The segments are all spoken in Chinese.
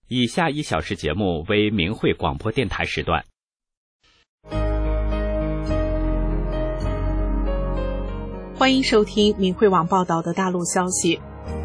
以下1小时节目为明慧广播电台时段。 欢迎收听明慧网报道的大陆消息。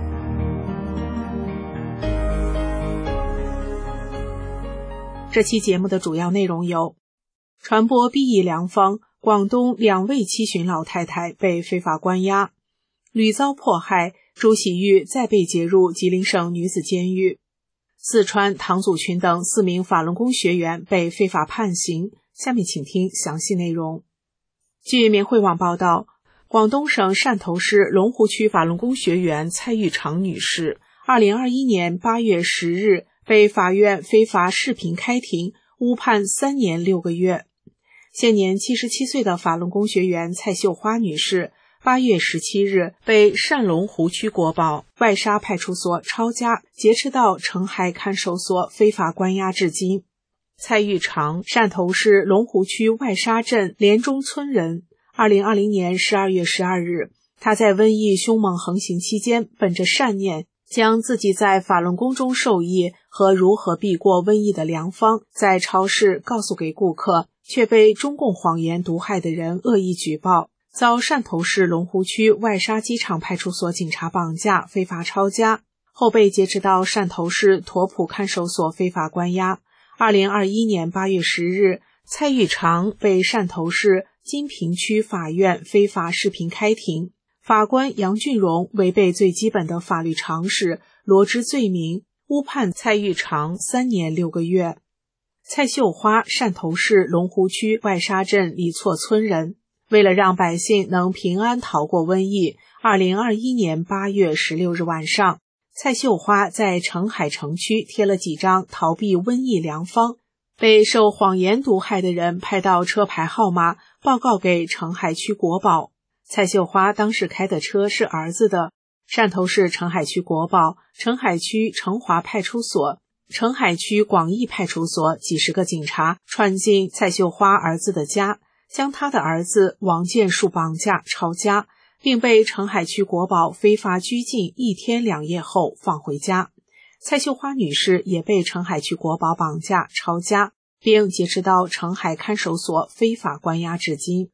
这期节目的主要内容有：传播避疫良方，广东2位七旬老太太被非法关押；屡遭迫害，朱喜玉再被劫入吉林省女子监狱；四川唐祖群等4名法轮功学员被非法判刑。下面请听详细内容。据明慧网报道，广东省汕头市龙湖区法轮功学员蔡玉长女士2021年8月10日被法院非法视频开庭，误判3年6个月。现年77岁的法轮功学员蔡秀花女士8月17日被汕龙湖区国保外沙派出所抄家，劫持到澄海看守所非法关押至今。蔡玉长，汕头市龙湖区外沙镇莲中村人。2020年12月12日，他在瘟疫凶猛横行期间，本着善念，将自己在法轮功中受益和如何避过瘟疫的良方在超市告诉给顾客，却被中共谎言毒害的人恶意举报，遭汕头市龙湖区外沙机场派出所警察绑架非法抄家，后被劫持到汕头市沱浦看守所非法关押。2021年8月10日，蔡玉长被汕头市金平区法院非法视频开庭，法官杨俊荣违背最基本的法律常识，罗织罪名，误判蔡玉长3年6个月。蔡秀花，汕头市龙湖区外沙镇李厝村人。为了让百姓能平安逃过瘟疫，2021年8月16日晚上，蔡秀花在澄海城区贴了几张逃避瘟疫良方，被受谎言毒害的人拍到车牌号码，报告给澄海区国保。蔡秀花当时开的车是儿子的。汕头市澄海区国保、澄海区澄华派出所、澄海区广义派出所几十个警察窜进蔡秀花儿子的家，将他的儿子王建树绑架抄家，并被澄海区国保非法拘禁1天2夜后放回家。蔡秀花女士也被澄海区国保绑架抄家，并劫持到澄海看守所非法关押至今。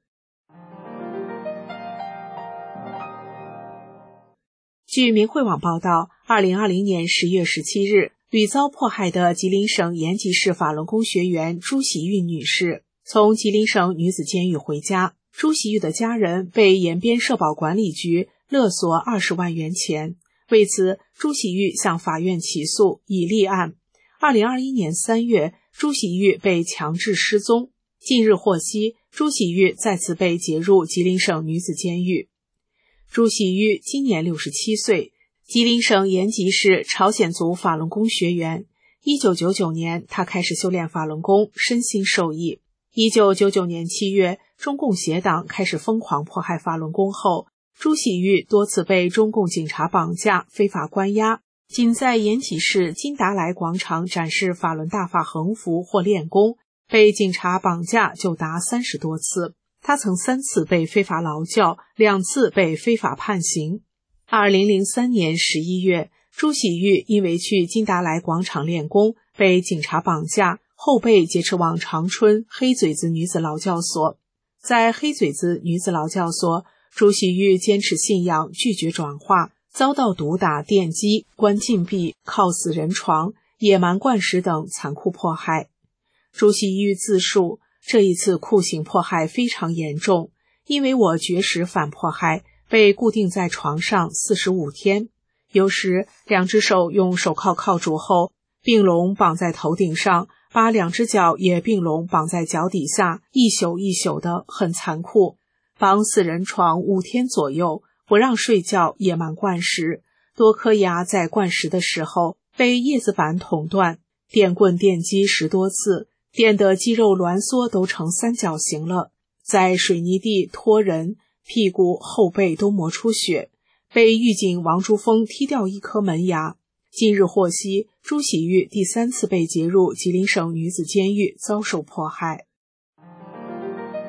据明慧网报道，2020年10月17日，屡遭迫害的吉林省延吉市法轮功学员朱喜玉女士从吉林省女子监狱回家。朱喜玉的家人被延边社保管理局勒索20万元钱，为此朱喜玉向法院起诉以立案。2021年3月，朱喜玉被强制失踪。近日获悉，朱喜玉再次被劫入吉林省女子监狱。朱喜玉今年67岁，吉林省延吉市朝鲜族法轮功学员。1999年，他开始修炼法轮功，身心受益。1999年7月，中共邪党开始疯狂迫害法轮功后，朱喜玉多次被中共警察绑架、非法关押。仅在延吉市金达莱广场展示法轮大法横幅或练功，被警察绑架就达30多次。他曾3次被非法劳教，2次被非法判刑。2003年11月，朱喜玉因为去金达莱广场练功，被警察绑架，后被劫持往长春黑嘴子女子劳教所。在黑嘴子女子劳教所，朱喜玉坚持信仰，拒绝转化，遭到毒打、电击、关禁闭、铐死人床、野蛮灌食等残酷迫害。朱喜玉自述，这一次酷刑迫害非常严重，因为我绝食反迫害，被固定在床上45天，有时2只手用手铐铐住后，并笼绑在头顶上，把2只脚也并笼绑在脚底下，一宿一宿的，很残酷。绑死人床5天左右，不让睡觉，野蛮灌食，多颗牙在灌食的时候被叶子板捅断，电棍电击10多次，电的肌肉挛缩都成三角形了，在水泥地拖人，屁股后背都磨出血，被狱警王珠峰踢掉1颗门牙。近日获悉，朱喜玉第3次被劫入吉林省女子监狱，遭受迫害。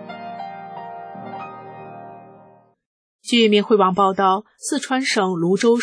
据明慧网报道，四川省泸州市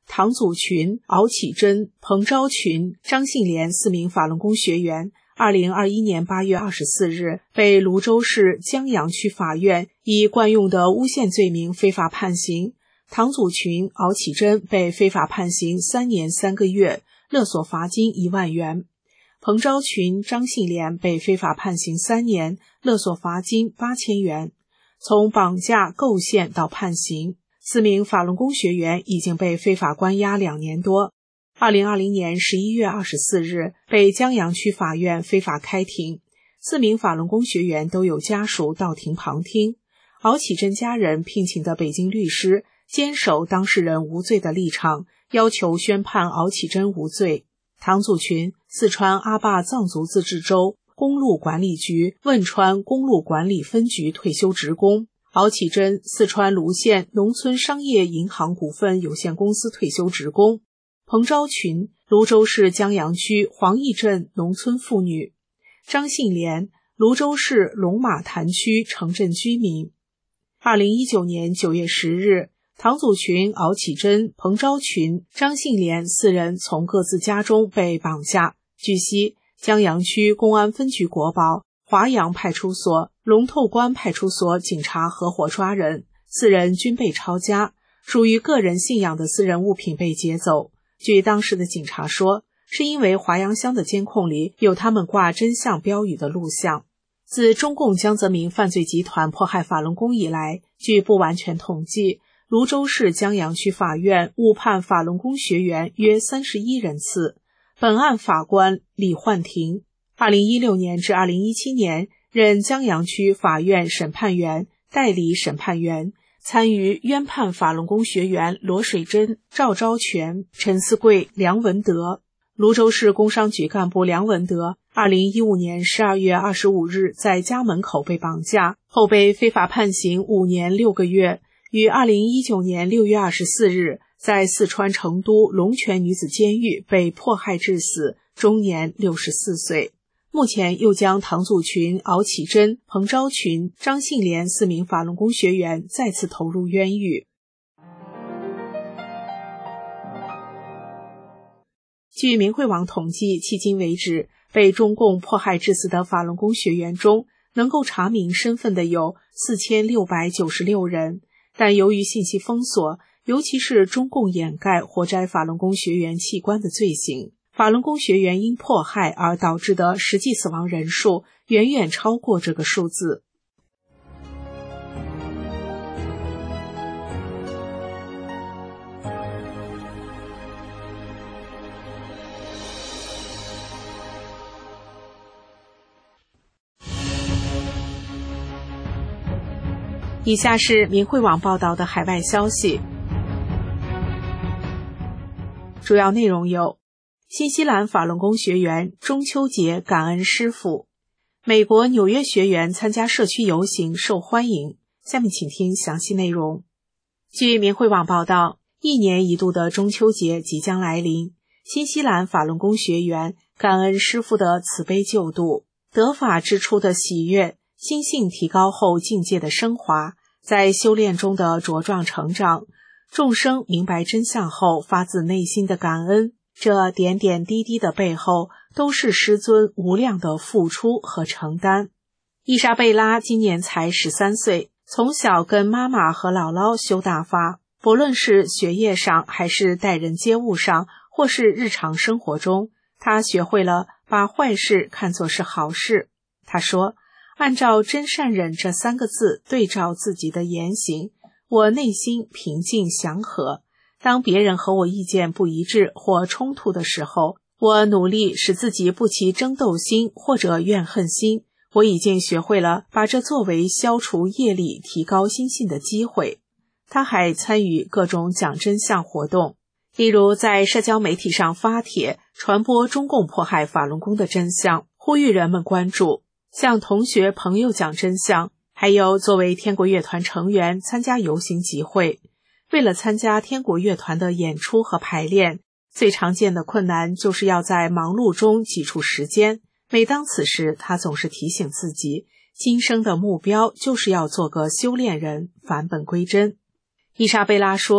唐祖群、敖启珍、彭昭群、张信莲4名法轮功学员2021年8月24日被泸州市江阳区法院以惯用的诬陷罪名非法判刑。唐祖群、敖启珍被非法判刑3年3个月，勒索罚金1万元。彭昭群、张信莲被非法判刑3年，勒索罚金8000元。从绑架、构陷到判刑，4名法轮功学员已经被非法关押2年多。2020年11月24日被江阳区法院非法开庭，4名法轮功学员都有家属到庭旁听。敖启珍家人聘请的北京律师坚守当事人无罪的立场，要求宣判敖启珍无罪。唐祖群，四川阿坝藏族自治州公路管理局汶川公路管理分局退休职工；敖启珍，四川泸县农村商业银行股份有限公司退休职工；彭昭群，泸州市江阳区黄义镇农村妇女；张信莲，泸州市龙马潭区城镇居民。2019年9月10日，唐祖群、敖启珍、彭昭群、张信莲4人从各自家中被绑架。据悉，江阳区公安分局国保、华阳派出所、龙头关派出所警察合伙抓人，4人均被抄家，属于个人信仰的私人物品被劫走。据当时的警察说，是因为华阳乡的监控里有他们挂真相标语的录像。自中共江泽民犯罪集团迫害法轮功以来，据不完全统计，泸州市江阳区法院误判法轮功学员约31人次。本案法官李焕廷2016年至2017年任江阳区法院审判员、代理审判员，参与冤判法轮功学员罗水珍、赵昭全、陈思贵、梁文德。泸州市工商局干部梁文德2015年12月25日在家门口被绑架，后被非法判刑5年6个月，于2019年6月24日在四川成都龙泉女子监狱被迫害致死，终年64岁。目前又将唐祖群、敖启珍、彭昭群、张信莲4名法轮功学员再次投入冤狱。据明慧网统计，迄今为止，被中共迫害致死的法轮功学员中，能够查明身份的有4696人，但由于信息封锁，尤其是中共掩盖活摘法轮功学员器官的罪行，法轮功学员因迫害而导致的实际死亡人数远远超过这个数字。以下是明慧网报道的海外消息，主要内容有：新西兰法轮功学员中秋节感恩师父；美国纽约学员参加社区游行受欢迎。下面请听详细内容。据明慧网报道，1年一度的中秋节即将来临，新西兰法轮功学员感恩师父的慈悲救度，得法之初的喜悦，心性提高后境界的升华，在修炼中的茁壮成长，众生明白真相后发自内心的感恩，这点点滴滴的背后都是师尊无量的付出和承担。伊莎贝拉今年才13岁，从小跟妈妈和姥姥修大法，不论是学业上还是待人接物上，或是日常生活中，她学会了把坏事看作是好事。她说，按照真善忍这3个字对照自己的言行，我内心平静祥和。当别人和我意见不一致或冲突的时候，我努力使自己不起争斗心或者怨恨心。我已经学会了把这作为消除业力、提高心性的机会。他还参与各种讲真相活动，例如在社交媒体上发帖，传播中共迫害法轮功的真相，呼吁人们关注，向同学朋友讲真相，还有作为天国乐团成员参加游行集会。为了参加天国乐团的演出和排练，最常见的困难就是要在忙碌中挤出时间。每当此时，他总是提醒自己，今生的目标就是要做个修炼人，返本归真。伊莎贝拉说，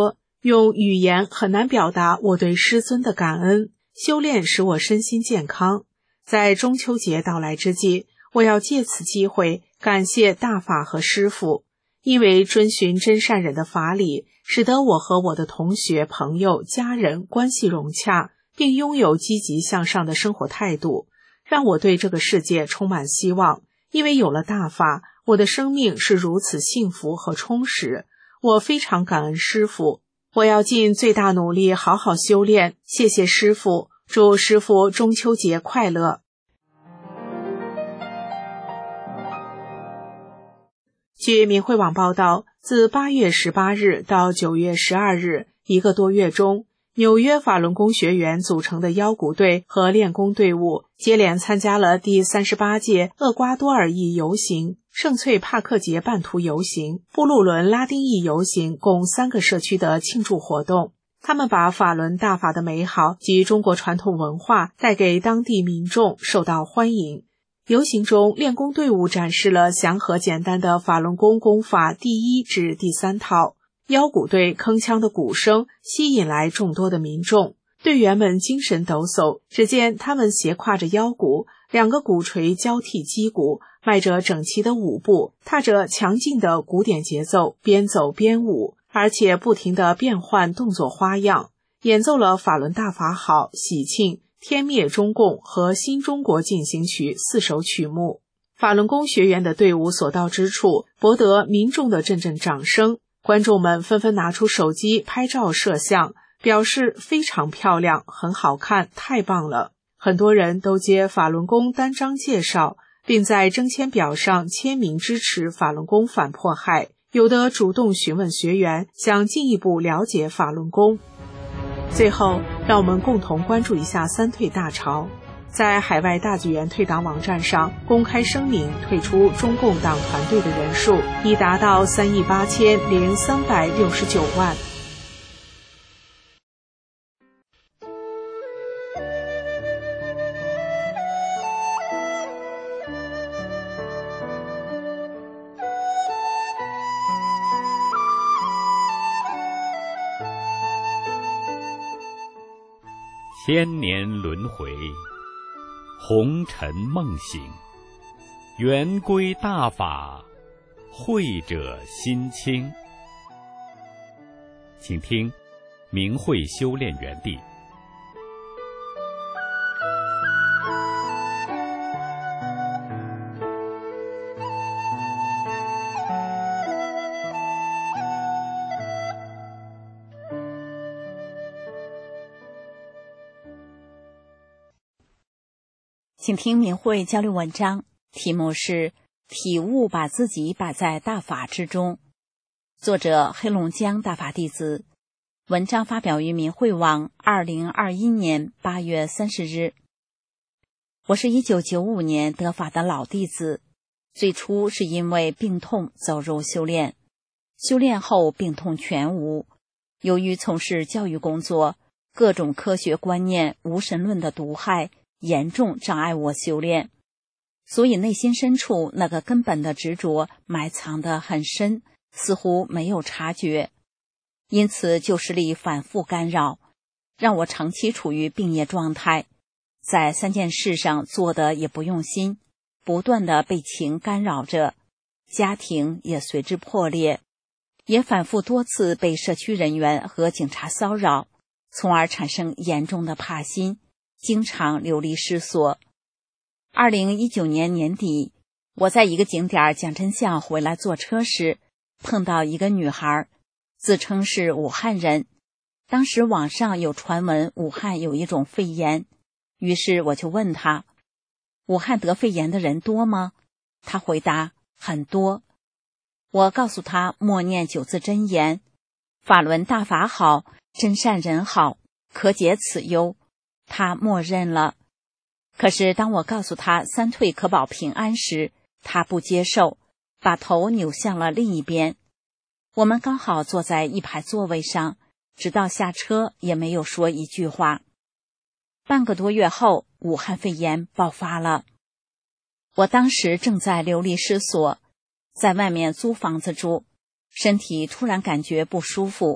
用语言很难表达我对师尊的感恩。修炼使我身心健康。在中秋节到来之际，我要借此机会感谢大法和师父，因为遵循真善忍的法理，使得我和我的同学、朋友、家人关系融洽，并拥有积极向上的生活态度，让我对这个世界充满希望。因为有了大法，我的生命是如此幸福和充实，我非常感恩师父。我要尽最大努力好好修炼，谢谢师父，祝师父中秋节快乐。据明慧网报道，自8月18日到9月12日1个多月中，纽约法轮功学员组成的腰鼓队和练功队伍接连参加了第38届厄瓜多尔裔游行、圣翠帕克节半途游行、布鲁伦拉丁裔游行共3个社区的庆祝活动。他们把法轮大法的美好及中国传统文化带给当地民众，受到欢迎。游行中，练功队伍展示了详和简单的法轮功功法第1至第3套。腰鼓队铿锵的鼓声吸引来众多的民众，队员们精神抖擞，只见他们斜挎着腰鼓，2个鼓槌交替击鼓，迈着整齐的舞步，踏着强劲的古典节奏，边走边舞，而且不停地变换动作花样，演奏了法轮大法好、喜庆、天灭中共和新中国进行曲4首曲目。法轮功学员的队伍所到之处，博得民众的阵阵掌声，观众们纷纷拿出手机拍照摄像，表示非常漂亮，很好看，太棒了。很多人都接法轮功单张介绍，并在征签表上签名支持法轮功反迫害，有的主动询问学员，想进一步了解法轮功。最后，让我们共同关注一下三退大潮。在海外大纪元退党网站上公开声明，退出中共党团队的人数已达到38369万。 千年轮回，红尘梦醒，圆归大法，慧者心清。请听明慧修炼园地。 请听明慧交流文章，题目是体悟把自己摆在大法之中，作者黑龙江大法弟子，文章发表于明慧网2021年8月30日。我是1995年得法的老弟子，最初是因为病痛走入修炼，修炼后病痛全无，由于从事教育工作，各种科学观念、无神论的毒害严重障碍我修炼，所以内心深处那个根本的执着埋藏得很深，似乎没有察觉，因此旧势力反复干扰，让我长期处于病业状态，在3件事上做得也不用心，不断地被情干扰着，家庭也随之破裂，也反复多次被社区人员和警察骚扰，从而产生严重的怕心，经常流离失所。2019年年底，我在一个景点讲真相回来坐车时，碰到一个女孩，自称是武汉人。当时网上有传闻武汉有一种肺炎，于是我就问她，武汉得肺炎的人多吗？她回答很多。我告诉她默念9字真言，法轮大法好，真善人好，可解此忧。他默认了。可是当我告诉他3退可保平安时，他不接受，把头扭向了另一边。我们刚好坐在一排座位上，直到下车也没有说一句话。半个多月后，武汉肺炎爆发了。我当时正在流离失所，在外面租房子住，身体突然感觉不舒服，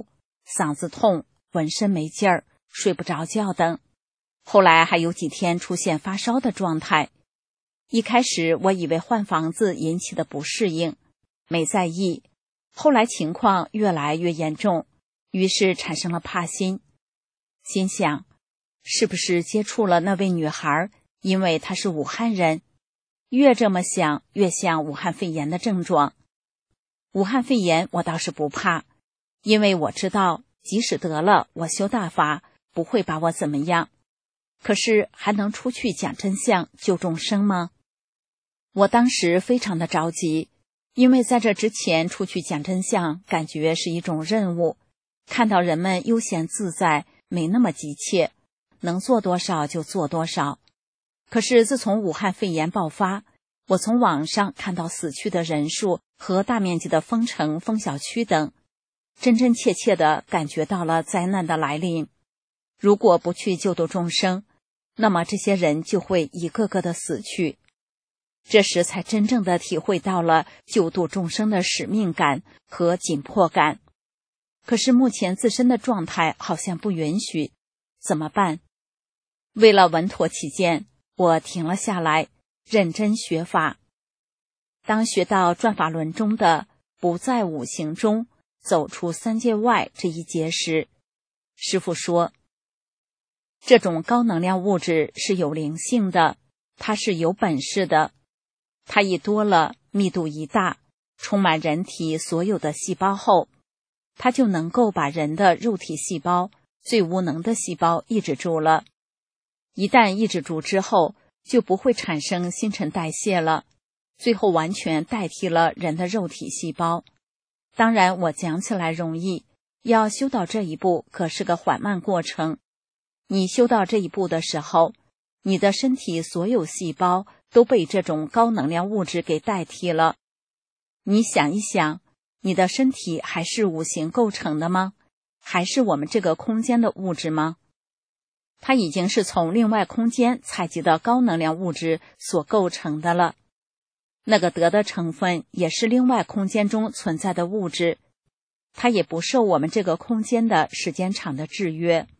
嗓子痛、浑身没劲儿、睡不着觉等。后来还有几天出现发烧的状态。一开始我以为换房子引起的不适应，没在意。后来情况越来越严重，于是产生了怕心。心想，是不是接触了那位女孩，因为她是武汉人？越这么想，越像武汉肺炎的症状。武汉肺炎我倒是不怕，因为我知道即使得了，我修大法不会把我怎么样。可是还能出去讲真相救众生吗？我当时非常的着急，因为在这之前出去讲真相感觉是一种任务，看到人们悠闲自在，没那么急切，能做多少就做多少。可是自从武汉肺炎爆发，我从网上看到死去的人数和大面积的封城、封小区等，真真切切地感觉到了灾难的来临。如果不去救度众生，那么这些人就会一个个的死去。这时才真正的体会到了救度众生的使命感和紧迫感。可是目前自身的状态好像不允许，怎么办？为了稳妥起见，我停了下来，认真学法。当学到转法轮中的不在五行中走出三界外这一节时，师父说，这种高能量物质是有灵性的，它是有本事的，它一多了，密度一大，充满人体所有的细胞后，它就能够把人的肉体细胞最无能的细胞抑制住了。一旦抑制住之后，就不会产生新陈代谢了，最后完全代替了人的肉体细胞。当然我讲起来容易，要修到这一步可是个缓慢过程。你修到这一步的时候，你的身体所有细胞都被这种高能量物质给代替了。你想一想，你的身体还是五行构成的吗？还是我们这个空间的物质吗？它已经是从另外空间采集的高能量物质所构成的了。那个德的成分也是另外空间中存在的物质，它也不受我们这个空间的时间场的制约。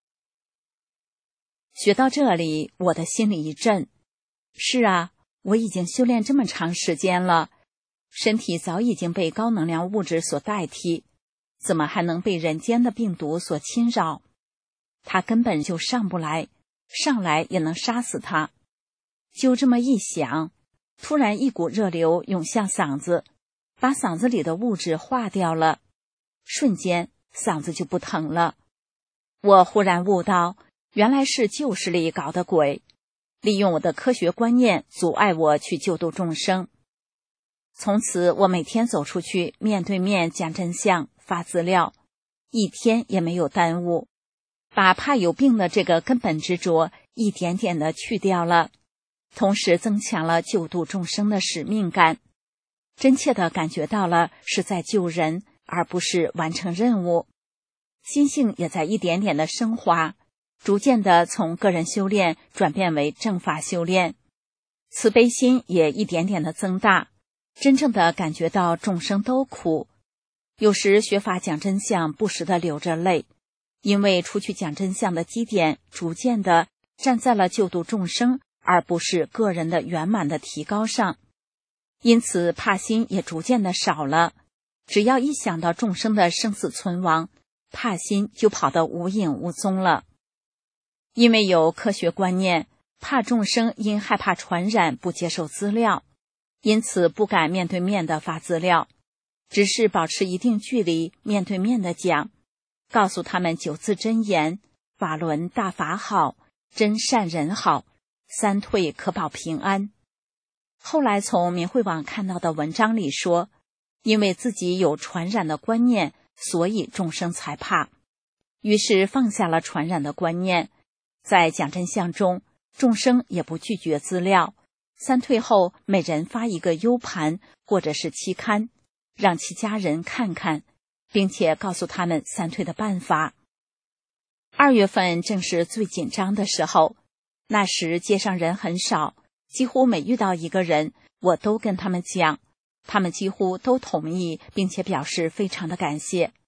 学到这里，我的心里一震。是啊，我已经修炼这么长时间了，身体早已经被高能量物质所代替，怎么还能被人间的病毒所侵扰？它根本就上不来，上来也能杀死它。就这么一想，突然一股热流涌向嗓子，把嗓子里的物质化掉了，瞬间嗓子就不疼了。我忽然悟到，原来是旧势力搞的鬼，利用我的科学观念阻碍我去救度众生。从此我每天走出去，面对面讲真相，发资料，一天也没有耽误，把怕有病的这个根本执着一点点的去掉了，同时增强了救度众生的使命感，真切地感觉到了是在救人，而不是完成任务。心性也在一点点的升华，逐渐地从个人修炼转变为正法修炼，慈悲心也一点点的增大，真正的感觉到众生都苦。有时学法讲真相，不时地流着泪，因为出去讲真相的基点逐渐地站在了救度众生，而不是个人的圆满的提高上，因此怕心也逐渐的少了。只要一想到众生的生死存亡，怕心就跑得无影无踪了。因为有科学观念，怕众生因害怕传染不接受资料，因此不敢面对面的发资料，只是保持一定距离，面对面的讲，告诉他们9字真言：法轮大法好，真善人好，3退可保平安。后来从明慧网看到的文章里说，因为自己有传染的观念，所以众生才怕，于是放下了传染的观念。在讲真相中，众生也不拒绝资料，3退后每人发一个 U 盘或者是期刊，让其家人看看，并且告诉他们3退的办法。2月份正是最紧张的时候，那时街上人很少，几乎每遇到一个人，我都跟他们讲，他们几乎都同意，并且表示非常的感谢。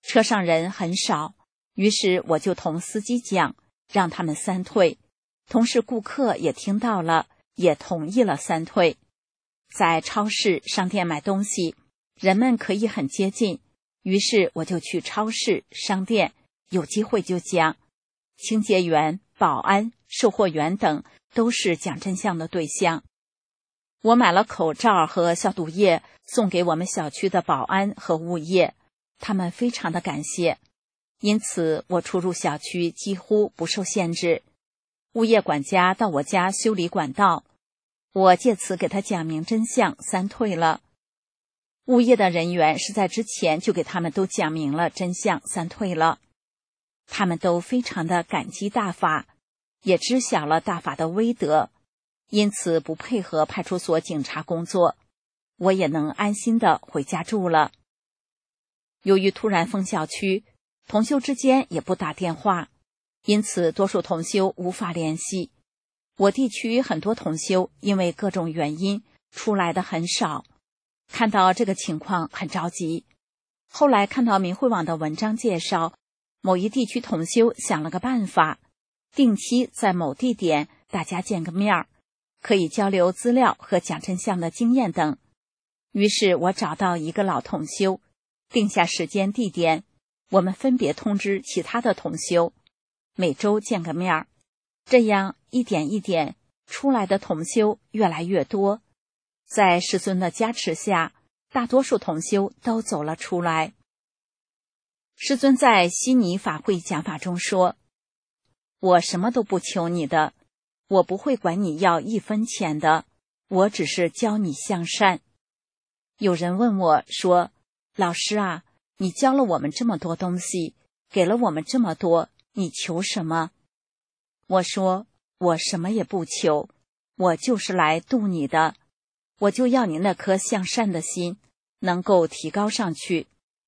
车上人很少，于是我就同司机讲，让他们3退。同时顾客也听到了，也同意了3退。在超市、商店买东西，人们可以很接近，于是我就去超市、商店，有机会就讲。清洁员、保安、售货员等都是讲真相的对象。我买了口罩和消毒液送给我们小区的保安和物业，他们非常的感谢。因此我出入小区几乎不受限制。物业管家到我家修理管道，我借此给他讲明真相，3退了。物业的人员是在之前就给他们都讲明了真相，3退了。他们都非常的感激大法，也知晓了大法的威德，因此不配合派出所警察工作，我也能安心的回家住了。由于突然封小区，同修之间也不打电话，因此多数同修无法联系。我地区很多同修因为各种原因出来的很少，看到这个情况很着急。后来看到明慧网的文章介绍，某一地区同修想了个办法，定期在某地点大家见个面，可以交流资料和讲真相的经验等。于是我找到一个老同修，定下时间地点，我们分别通知其他的同修，每周见个面，这样一点一点出来的同修越来越多。在师尊的加持下，大多数同修都走了出来。师尊在悉尼法会讲法中说，我什么都不求你的，我不会管你要1分钱的，我只是教你向善。有人问我说，老师啊，你教了我们这么多东西，给了我们这么多，你求什么？我说，我什么也不求，我就是来度你的，我就要你那颗向善的心能够提高上去。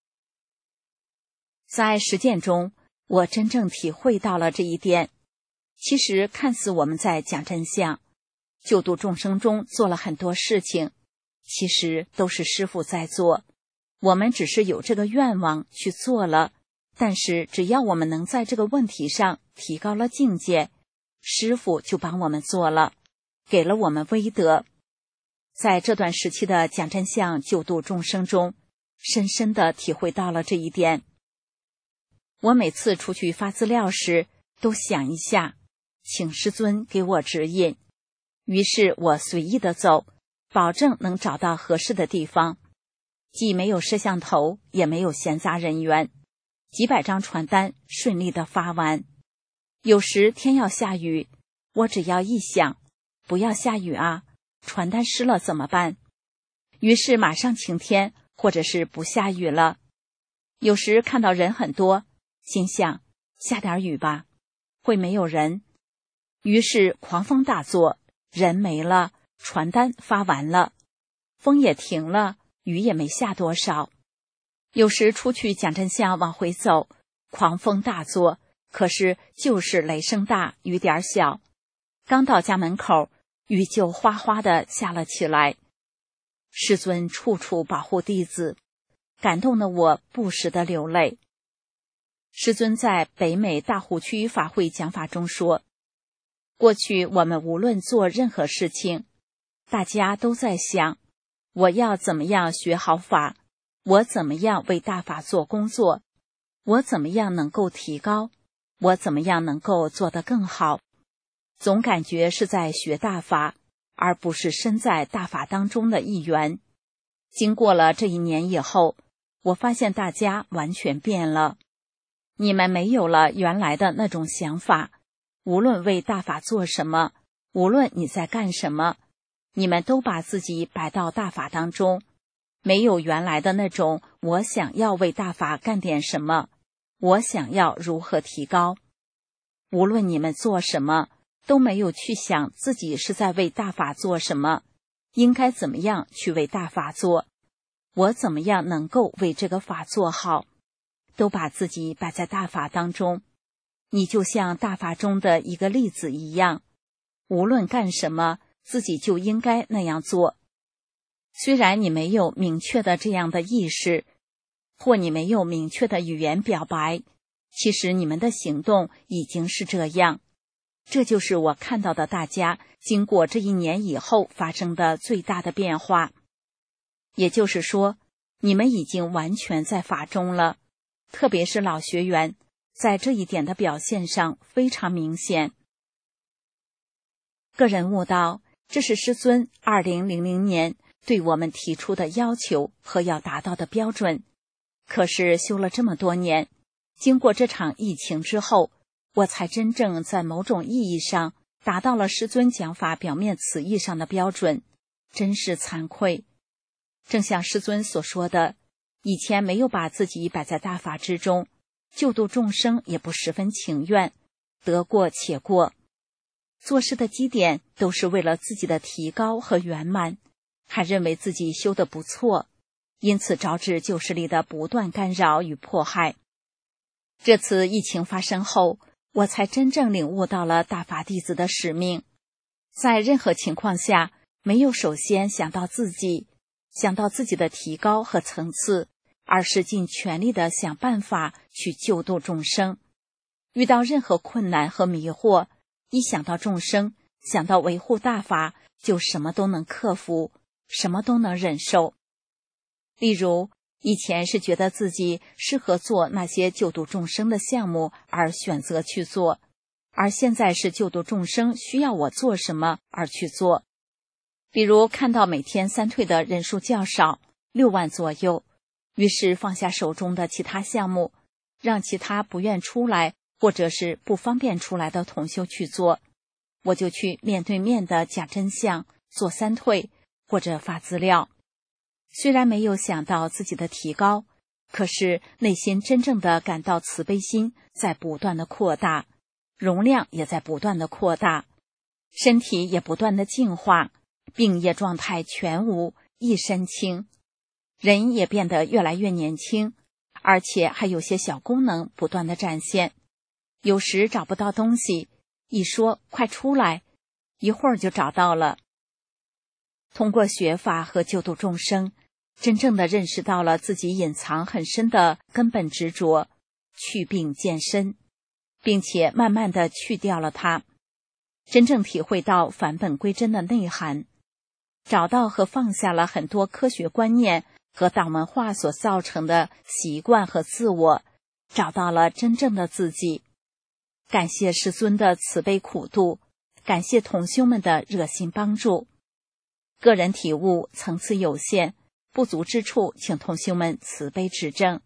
在实践中，我真正体会到了这一点。其实看似我们在讲真相，救度众生中做了很多事情，其实都是师父在做，我们只是有这个愿望去做了。但是只要我们能在这个问题上提高了境界，师父就帮我们做了，给了我们威德。在这段时期的讲真相救度众生中，深深地体会到了这一点。我每次出去发资料时，都想一下，请师尊给我指引。于是我随意的走，保证能找到合适的地方。既没有摄像头，也没有闲杂人员，几百张传单顺利的发完。有时天要下雨，我只要一想，不要下雨啊，传单湿了怎么办？于是马上晴天，或者是不下雨了。有时看到人很多，心想下点雨吧，会没有人。于是狂风大作，人没了，传单发完了，风也停了，雨也没下多少。有时出去讲真相往回走，狂风大作，可是就是雷声大，雨点小。刚到家门口，雨就哗哗的下了起来。师尊处处保护弟子，感动的我不时的流泪。师尊在北美大湖区法会讲法中说，过去我们无论做任何事情，大家都在想，我要怎么样学好法，我怎么样为大法做工作，我怎么样能够提高，我怎么样能够做得更好。总感觉是在学大法，而不是身在大法当中的一员。经过了这1年以后，我发现大家完全变了。你们没有了原来的那种想法，无论为大法做什么，无论你在干什么，你们都把自己摆到大法当中，没有原来的那种我想要为大法干点什么，我想要如何提高。无论你们做什么，都没有去想自己是在为大法做什么，应该怎么样去为大法做，我怎么样能够为这个法做好，都把自己摆在大法当中。你就像大法中的一个粒子一样，无论干什么，自己就应该那样做。虽然你没有明确的这样的意识， 或你没有明确的语言表白，其实你们的行动已经是这样。这就是我看到的大家经过这1年以后发生的最大的变化。也就是说，你们已经完全在法中了，特别是老学员，在这一点的表现上非常明显。个人悟道，这是师尊2000年对我们提出的要求和要达到的标准。可是修了这么多年，经过这场疫情之后，我才真正在某种意义上达到了师尊讲法表面词义上的标准，真是惭愧。正像师尊所说的，以前没有把自己摆在大法之中，救度众生也不十分情愿，得过且过。做事的基点都是为了自己的提高和圆满，还认为自己修得不错，因此招致旧势力的不断干扰与迫害。这次疫情发生后，我才真正领悟到了大法弟子的使命。在任何情况下，没有首先想到自己的提高和层次，而是尽全力的想办法去救度众生。遇到任何困难和迷惑，一想到众生，想到维护大法，就什么都能克服，什么都能忍受。例如，以前是觉得自己适合做那些救度众生的项目而选择去做，而现在是救度众生需要我做什么而去做。比如看到每天三退的人数较少，6万左右，于是放下手中的其他项目，让其他不愿出来或者是不方便出来的同修去做，我就去面对面的讲真相，做三退或者发资料。虽然没有想到自己的提高，可是内心真正的感到慈悲心在不断的扩大，容量也在不断的扩大，身体也不断的净化，病业状态全无，一身轻，人也变得越来越年轻，而且还有些小功能不断的展现。有时找不到东西，一说快出来，一会儿就找到了。通过学法和救度众生，真正的认识到了自己隐藏很深的根本执着，去病见身，并且慢慢的去掉了它，真正体会到返本归真的内涵，找到和放下了很多科学观念和党文化所造成的习惯和自我，找到了真正的自己。感谢师尊的慈悲苦度，感谢同修们的热心帮助。个人体悟层次有限，不足之处请同修们慈悲指正。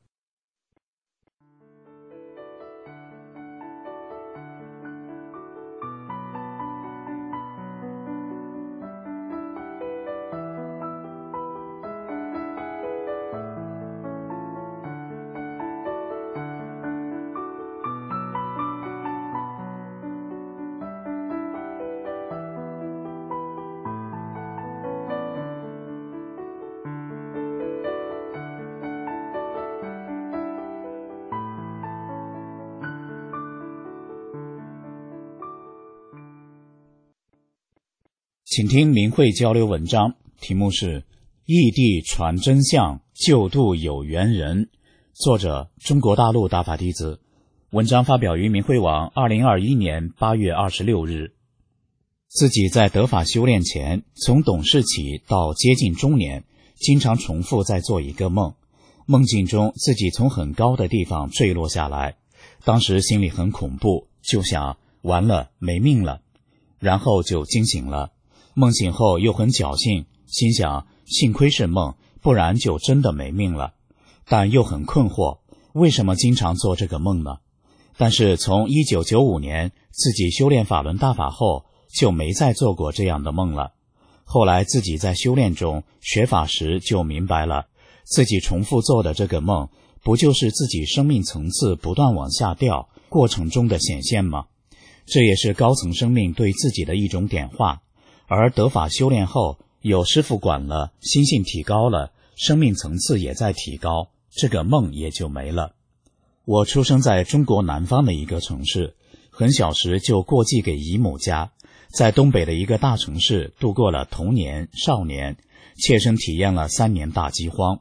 请听明慧交流文章，题目是异地传真相，救度有缘人，作者中国大陆大法弟子。文章发表于明慧网2021年8月26日。自己在得法修炼前，从懂事起到接近中年，经常重复在做一个梦，梦境中自己从很高的地方坠落下来，当时心里很恐怖，就想完了，没命了，然后就惊醒了。梦醒后又很侥幸，心想幸亏是梦，不然就真的没命了。但又很困惑，为什么经常做这个梦呢？但是从1995年自己修炼法轮大法后，就没再做过这样的梦了。后来自己在修炼中学法时就明白了，自己重复做的这个梦，不就是自己生命层次不断往下掉过程中的显现吗？这也是高层生命对自己的一种点化。而得法修炼后，有师父管了，心性提高了，生命层次也在提高，这个梦也就没了。我出生在中国南方的一个城市，很小时就过继给姨母家，在东北的一个大城市度过了童年、少年，切身体验了3年大饥荒。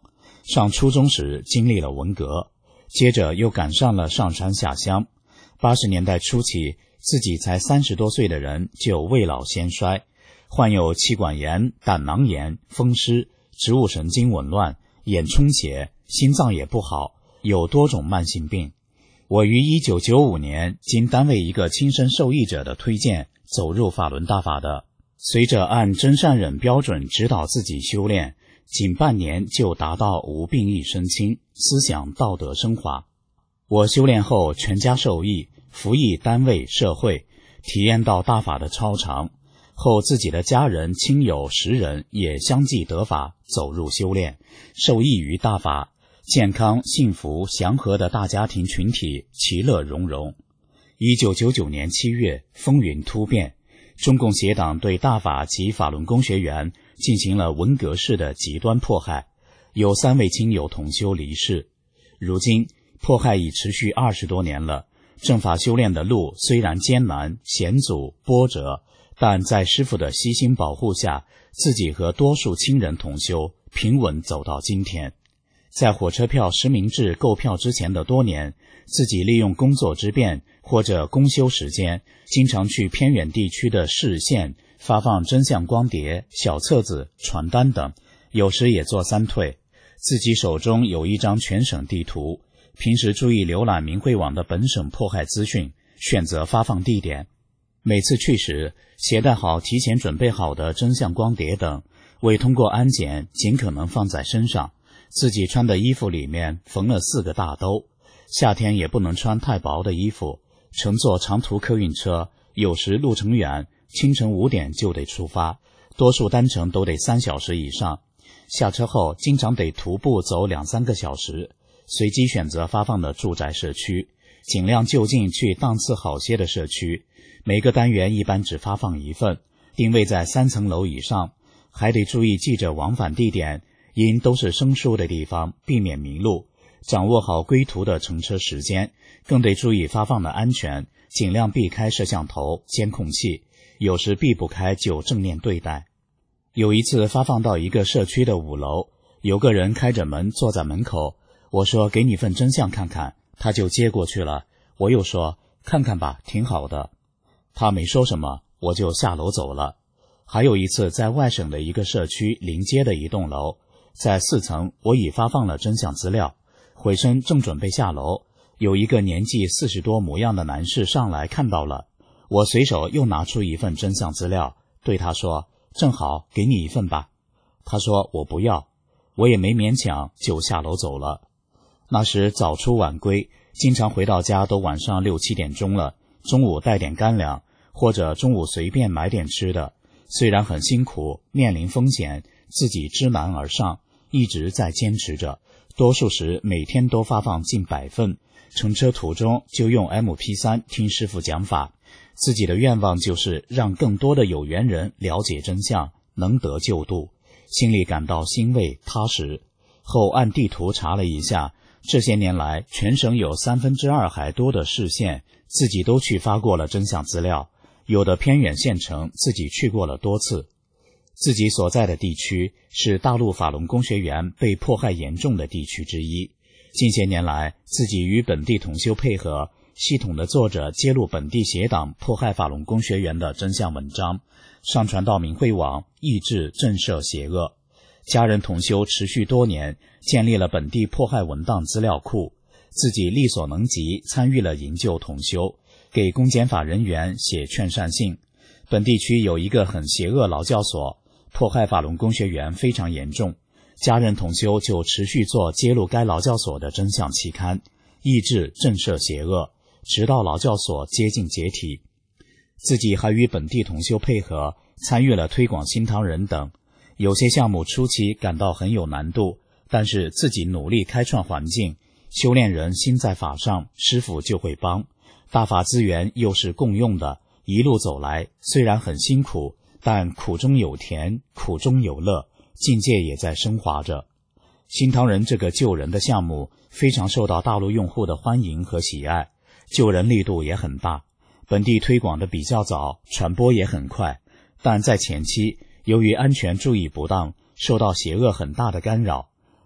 上初中时经历了文革，接着又赶上了上山下乡。80年代初期，自己才30多岁的人就未老先衰，患有气管炎、胆囊炎、风湿、植物神经紊乱、眼充血，心脏也不好，有多种慢性病。我于1995年经单位一个亲身受益者的推荐走入法轮大法的，随着按真善忍标准指导自己修炼，仅半年就达到无病益身轻，思想道德升华。我修炼后全家受益，服役单位社会，体验到大法的超常，后自己的家人亲友10人也相继得法，走入修炼，受益于大法，健康幸福祥和的大家庭群体其乐融融。1999年7月，风云突变，中共邪党对大法及法轮功学员进行了文革式的极端迫害，有3位亲友同修离世。如今迫害已持续20多年了，正法修炼的路虽然艰难险阻波折，但在师父的悉心保护下，自己和多数亲人同修平稳走到今天。在火车票实名制购票之前的多年，自己利用工作之便或者公休时间，经常去偏远地区的市县发放真相光碟、小册子、传单等，有时也做3退。自己手中有一张全省地图，平时注意浏览明慧网的本省迫害资讯，选择发放地点。每次去时，携带好提前准备好的真相光碟等，为通过安检，尽可能放在身上。自己穿的衣服里面缝了4个大兜，夏天也不能穿太薄的衣服。乘坐长途客运车，有时路程远，清晨5点就得出发，多数单程都得3小时以上。下车后经常得徒步走2-3个小时，随机选择发放的住宅社区，尽量就近去档次好些的社区。每个单元一般只发放1份，定位在3层楼以上，还得注意记着往返地点，因都是生疏的地方，避免迷路，掌握好归途的乘车时间，更得注意发放的安全，尽量避开摄像头、监控器，有时避不开就正面对待。有一次发放到一个社区的5楼，有个人开着门坐在门口，我说给你份真相看看，他就接过去了。我又说看看吧，挺好的。他没说什么，我就下楼走了。还有一次在外省的一个社区临街的一栋楼，在4层我已发放了真相资料，回身正准备下楼，有一个年纪40多模样的男士上来看到了，我随手又拿出一份真相资料，对他说正好给你一份吧。他说我不要，我也没勉强，就下楼走了。那时早出晚归，经常回到家都晚上6-7点钟了，中午带点干粮，或者中午随便买点吃的。虽然很辛苦，面临风险，自己知难而上，一直在坚持着，多数时每天都发放近100份，乘车途中就用 MP3 听师父讲法。自己的愿望就是让更多的有缘人了解真相，能得救度，心里感到欣慰踏实。后按地图查了一下，这些年来全省有2/3还多的市县，自己都去发过了真相资料，有的偏远县城自己去过了多次。自己所在的地区是大陆法轮功学员被迫害严重的地区之一。近些年来，自己与本地同修配合，系统的做着揭露本地邪党迫害法轮功学员的真相文章，上传到明慧网，抑制震慑邪恶。家人同修持续多年，建立了本地迫害文档资料库，自己力所能及参与了营救同修，给公检法人员写劝善信。本地区有一个很邪恶劳教所，迫害法轮功学员非常严重，家人同修就持续做揭露该劳教所的真相期刊，抑制震慑邪恶，直到劳教所接近解体。自己还与本地同修配合，参与了推广心堂人等。有些项目初期感到很有难度，但是自己努力开创环境，修炼人心在法上，师父就会帮。大法资源又是共用的，一路走来虽然很辛苦，但苦中有甜，苦中有乐，境界也在升华着。心堂人这个救人的项目非常受到大陆用户的欢迎和喜爱，救人力度也很大，本地推广的比较早，传播也很快，但在前期由于安全注意不当，受到邪恶很大的干扰。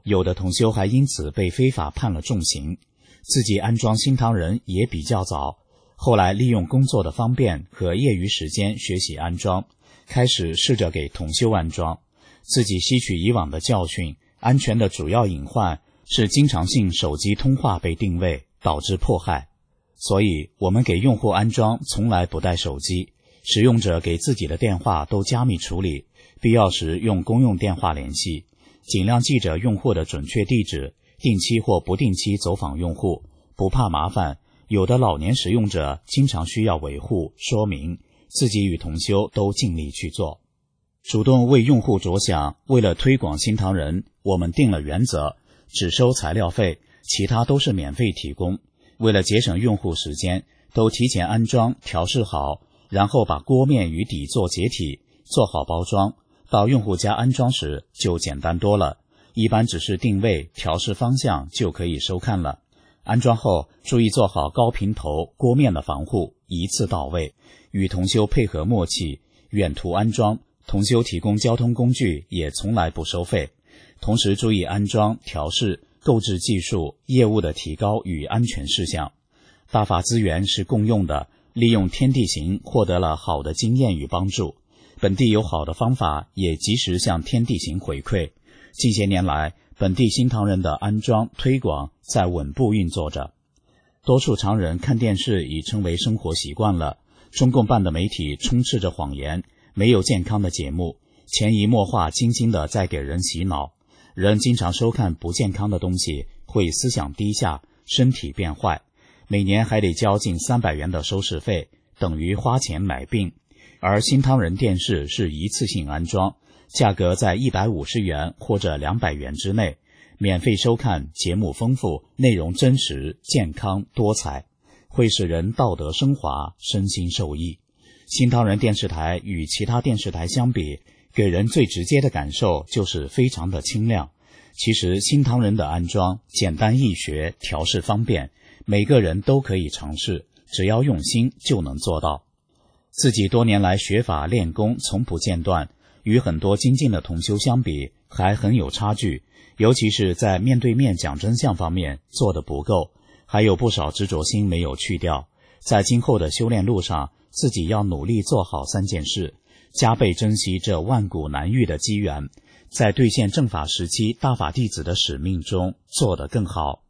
有的同修还因此被非法判了重刑。自己安装新唐人也比较早，后来利用工作的方便和业余时间学习安装，开始试着给同修安装。自己吸取以往的教训，安全的主要隐患是经常性手机通话被定位，导致迫害。所以我们给用户安装从来不带手机，使用者给自己的电话都加密处理，必要时用公用电话联系，尽量记着用户的准确地址，定期或不定期走访用户，不怕麻烦。有的老年使用者经常需要维护说明，自己与同修都尽力去做。主动为用户着想，为了推广新唐人，我们定了原则，只收材料费，其他都是免费提供。为了节省用户时间，都提前安装调试好，然后把锅面与底座解体，做好包装，到用户家安装时就简单多了，一般只是定位调试方向就可以收看了。安装后注意做好高平头锅面的防护，一次到位，与同修配合默契，远途安装，同修提供交通工具也从来不收费，同时注意安装调试购置技术业务的提高与安全事项。大法资源是共用的，利用天地行获得了好的经验与帮助，本地有好的方法也及时向天地行回馈。近些年来，本地新唐人的安装推广在稳步运作着。多数常人看电视已成为生活习惯了，中共办的媒体充斥着谎言，没有健康的节目，潜移默化精心的在给人洗脑。人经常收看不健康的东西，会思想低下，身体变坏，每年还得交近300元的收视费，等于花钱买病。而新唐人电视是一次性安装，价格在150元或者200元之内，免费收看，节目丰富，内容真实、健康、多彩，会使人道德升华，身心受益。新唐人电视台与其他电视台相比，给人最直接的感受就是非常的清亮。其实新唐人的安装简单易学，调试方便，每个人都可以尝试，只要用心就能做到。自己多年来学法练功从不间断，与很多精进的同修相比还很有差距，尤其是在面对面讲真相方面做得不够，还有不少执着心没有去掉。在今后的修炼路上，自己要努力做好3件事，加倍珍惜这万古难遇的机缘，在兑现正法时期大法弟子的使命中做得更好。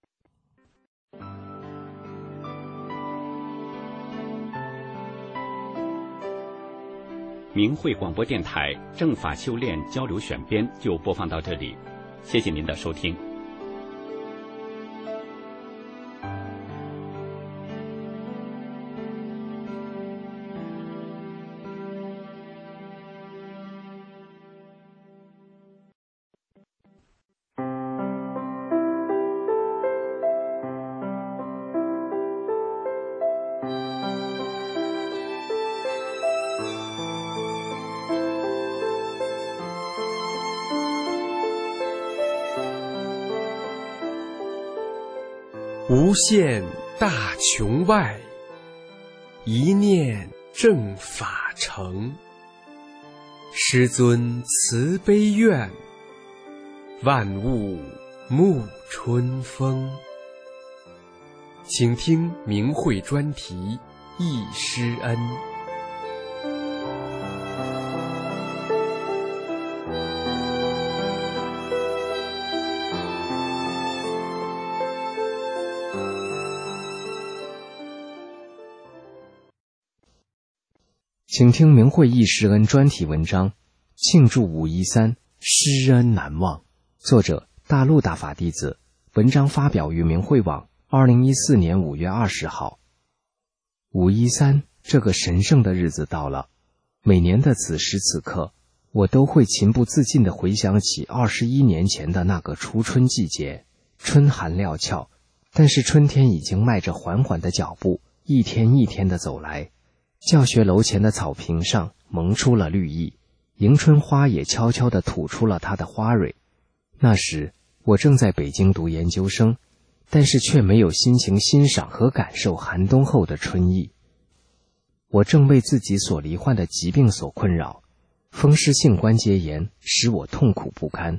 明慧广播电台正法修炼交流选编就播放到这里，谢谢您的收听。 无限大穹外，一念正法成。师尊慈悲愿，万物沐春风。请听明慧专题忆师恩。 请听明慧忆师恩专题文章，庆祝513，师恩难忘。作者大陆大法弟子，文章发表于明慧网2014年5月20号。513这个神圣的日子到了，每年的此时此刻，我都会情不自禁地回想起21年前的那个初春季节。春寒料峭，但是春天已经迈着缓缓的脚步，一天一天地走来。教学楼前的草坪上萌出了绿意，迎春花也悄悄地吐出了它的花蕊。那时我正在北京读研究生，但是却没有心情欣赏和感受寒冬后的春意。我正为自己所罹患的疾病所困扰，风湿性关节炎使我痛苦不堪，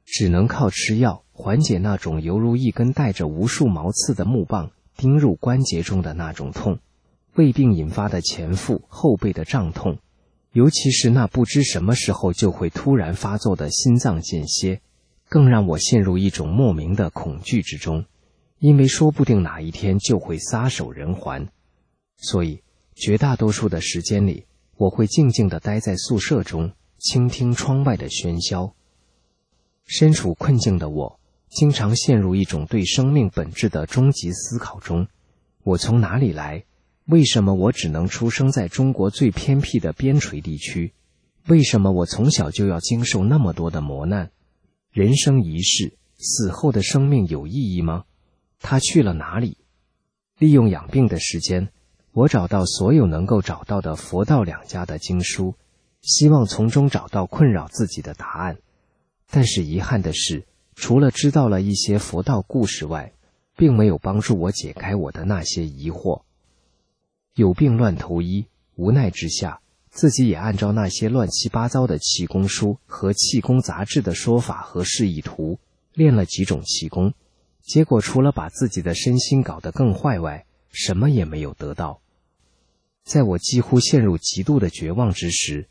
只能靠吃药缓解那种犹如一根带着无数毛刺的木棒钉入关节中的那种痛，胃病引发的前腹后背的胀痛，尤其是那不知什么时候就会突然发作的心脏间歇，更让我陷入一种莫名的恐惧之中，因为说不定哪一天就会撒手人寰。所以绝大多数的时间里，我会静静地待在宿舍中，倾听窗外的喧嚣。身处困境的我，经常陷入一种对生命本质的终极思考中。我从哪里来？为什么我只能出生在中国最偏僻的边陲地区？为什么我从小就要经受那么多的磨难？人生一世，死后的生命有意义吗？它去了哪里？利用养病的时间，我找到所有能够找到的佛道两家的经书，希望从中找到困扰自己的答案。但是遗憾的是，除了知道了一些佛道故事外，并没有帮助我解开我的那些疑惑。有病乱投医，无奈之下，自己也按照那些乱七八糟的气功书和气功杂志的说法和示意图，练了几种气功，结果除了把自己的身心搞得更坏外，什么也没有得到。在我几乎陷入极度的绝望之时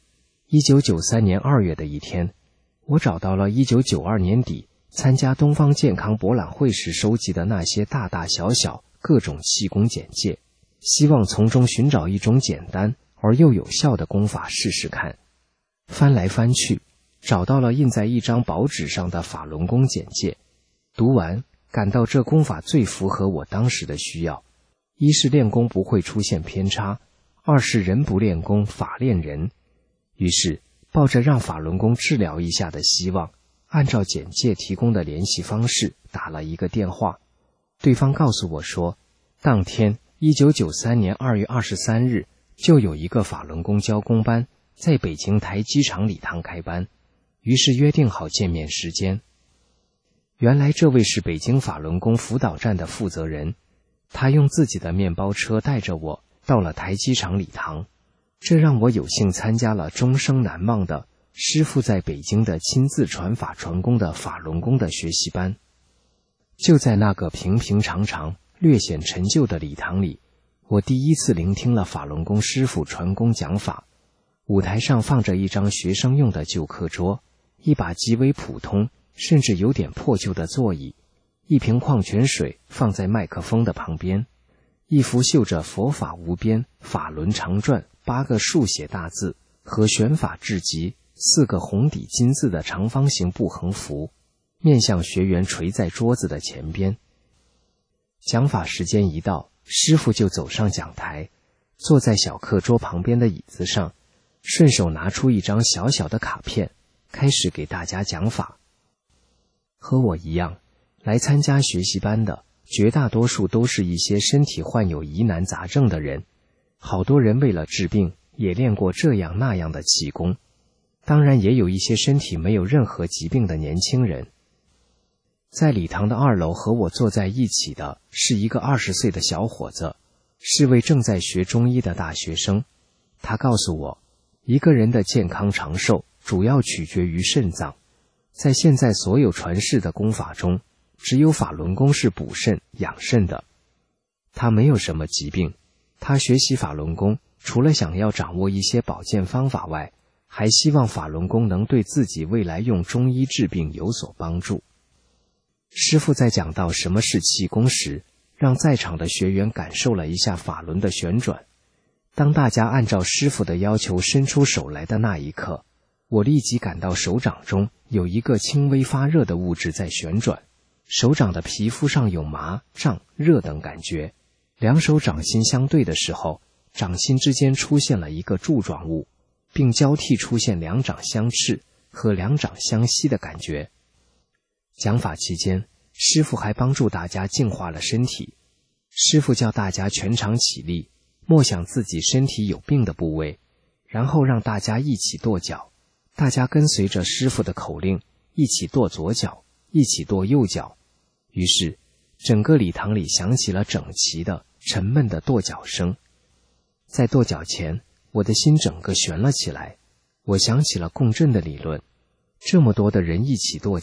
，1993年2月的一天，我找到了1992年底参加东方健康博览会时收集的那些大大小小各种气功简介，希望从中寻找一种简单而又有效的功法试试看。翻来翻去，找到了印在一张薄纸上的法轮功简介，读完感到这功法最符合我当时的需要。一是练功不会出现偏差，二是人不练功法练人。于是抱着让法轮功治疗一下的希望，按照简介提供的联系方式打了一个电话。对方告诉我说，当天1993年2月23日就有一个法轮功教功班在北京台机场礼堂开班，于是约定好见面时间。原来这位是北京法轮功辅导站的负责人，他用自己的面包车带着我到了台机场礼堂，这让我有幸参加了终生难忘的师父在北京的亲自传法传功的法轮功的学习班。就在那个平平常常略显陈旧的礼堂里，我第一次聆听了法轮功师父传功讲法。舞台上放着一张学生用的旧课桌，一把极为普通甚至有点破旧的座椅，一瓶矿泉水放在麦克风的旁边，一幅绣着佛法无边法轮常转8个竖写大字和玄法至极4个红底金字的长方形布横幅，面向学员垂在桌子的前边。讲法时间一到，师父就走上讲台，坐在小课桌旁边的椅子上，顺手拿出一张小小的卡片，开始给大家讲法。和我一样，来参加学习班的绝大多数都是一些身体患有疑难杂症的人，好多人为了治病也练过这样那样的气功，当然也有一些身体没有任何疾病的年轻人。在礼堂的2楼和我坐在一起的是一个20岁的小伙子，是位正在学中医的大学生。他告诉我，一个人的健康长寿主要取决于肾脏，在现在所有传世的功法中，只有法轮功是补肾养肾的。他没有什么疾病，他学习法轮功除了想要掌握一些保健方法外，还希望法轮功能对自己未来用中医治病有所帮助。师父在讲到什么是气功时，让在场的学员感受了一下法轮的旋转。当大家按照师父的要求伸出手来的那一刻，我立即感到手掌中有一个轻微发热的物质在旋转，手掌的皮肤上有麻、胀、热等感觉。两手掌心相对的时候，掌心之间出现了一个柱状物，并交替出现两掌相斥和两掌相吸的感觉。讲法期间，师父还帮助大家净化了身体。师父叫大家全场起立，默想自己身体有病的部位，然后让大家一起跺脚。大家跟随着师父的口令，一起跺左脚，一起跺右脚。于是整个礼堂里响起了整齐的沉闷的跺脚声。在跺脚前，我的心整个悬了起来。我想起了共振的理论，这么多的人一起跺脚，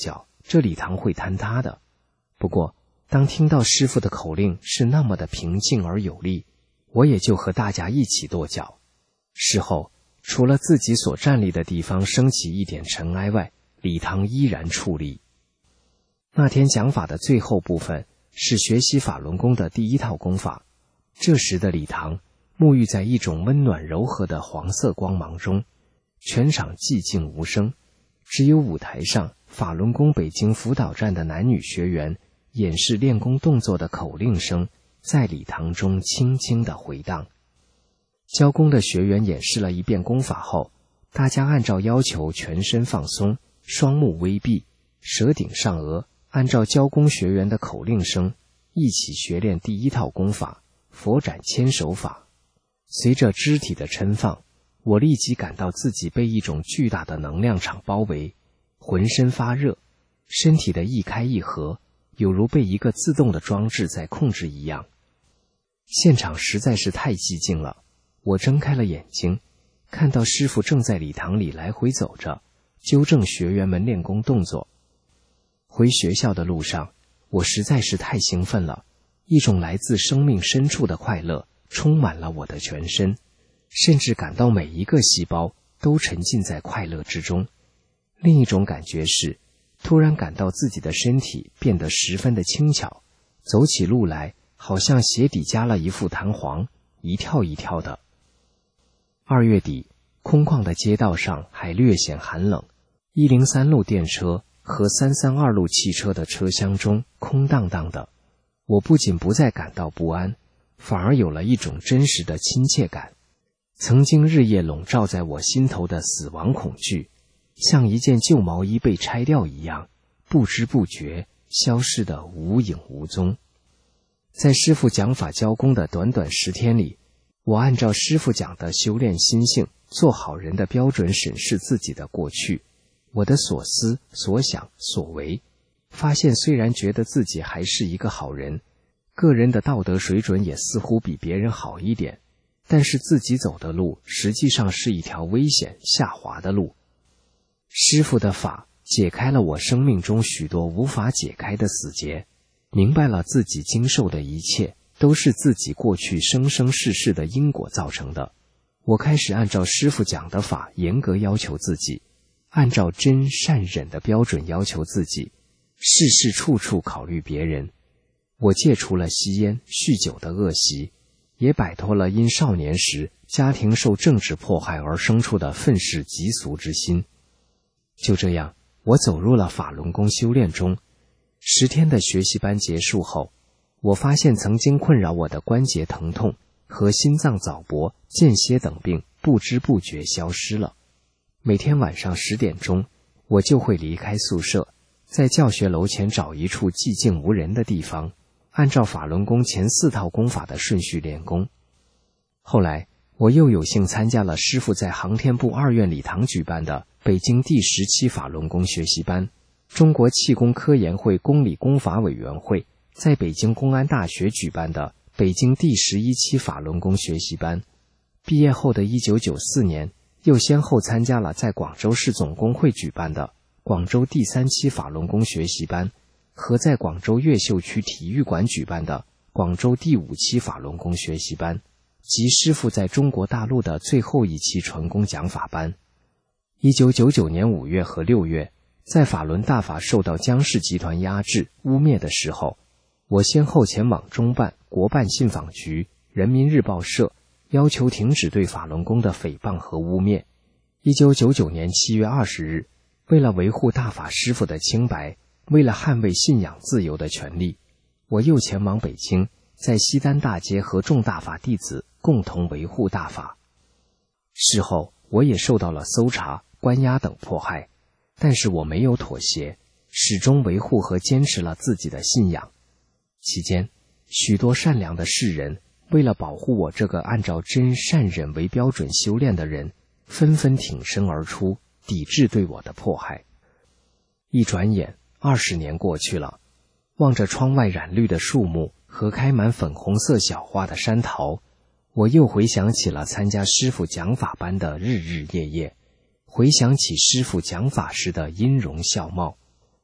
这礼堂会坍塌的。不过当听到师父的口令是那么的平静而有力，我也就和大家一起跺脚。事后除了自己所站立的地方升起一点尘埃外，礼堂依然矗立。那天讲法的最后部分是学习法轮功的第一套功法。这时的礼堂沐浴在一种温暖柔和的黄色光芒中，全场寂静无声，只有舞台上法轮功北京辅导站的男女学员演示练功动作的口令声在礼堂中轻轻地回荡。教功的学员演示了一遍功法后，大家按照要求全身放松，双目微闭，舌顶上颚，按照教功学员的口令声一起学练第一套功法佛展千手法。随着肢体的抻放，我立即感到自己被一种巨大的能量场包围，浑身发热，身体的一开一合有如被一个自动的装置在控制一样。现场实在是太寂静了，我睁开了眼睛，看到师父正在礼堂里来回走着，纠正学员们练功动作。回学校的路上，我实在是太兴奋了，一种来自生命深处的快乐充满了我的全身，甚至感到每一个细胞都沉浸在快乐之中。另一种感觉是，突然感到自己的身体变得十分的轻巧，走起路来好像鞋底加了一副弹簧，一跳一跳的。2月底，空旷的街道上还略显寒冷，103路电车和332路汽车的车厢中空荡荡的。我不仅不再感到不安，反而有了一种真实的亲切感。曾经日夜笼罩在我心头的死亡恐惧，像一件旧毛衣被拆掉一样，不知不觉消失得无影无踪。在师父讲法教功的短短10天里，我按照师父讲的修炼心性、做好人的标准审视自己的过去，我的所思、所想、所为，发现虽然觉得自己还是一个好人，个人的道德水准也似乎比别人好一点，但是自己走的路实际上是一条危险下滑的路。师父的法解开了我生命中许多无法解开的死结，明白了自己经受的一切都是自己过去生生世世的因果造成的。我开始按照师父讲的法严格要求自己，按照真善忍的标准要求自己，事事处处考虑别人。我戒除了吸烟、酗酒的恶习，也摆脱了因少年时家庭受政治迫害而生出的愤世嫉俗之心。就这样，我走入了法轮功修炼中。10天的学习班结束后，我发现曾经困扰我的关节疼痛和心脏早搏、间歇等病不知不觉消失了。每天晚上10点钟，我就会离开宿舍，在教学楼前找一处寂静无人的地方，按照法轮功前4套功法的顺序练功。后来我又有幸参加了师父在航天部2院礼堂举办的北京第17法轮功学习班，中国气功科研会公理功法委员会在北京公安大学举办的北京第11期法轮功学习班。毕业后的1994年，又先后参加了在广州市总工会举办的广州第3期法轮功学习班和在广州越秀区体育馆举办的广州第5期法轮功学习班，及师父在中国大陆的最后一期传功讲法班。1999年5月和6月，在法轮大法受到江氏集团压制污蔑的时候，我先后前往中办、国办信访局、人民日报社，要求停止对法轮功的诽谤和污蔑。1999年7月20日，为了维护大法师父的清白，为了捍卫信仰自由的权利，我又前往北京，在西单大街和众大法弟子共同维护大法。事后我也受到了搜查、关押等迫害，但是我没有妥协，始终维护和坚持了自己的信仰。期间，许多善良的世人为了保护我这个按照真善忍为标准修炼的人，纷纷挺身而出，抵制对我的迫害。一转眼20年过去了，望着窗外染绿的树木和开满粉红色小花的山桃，我又回想起了参加师父讲法班的日日夜夜，回想起师父讲法时的音容笑貌，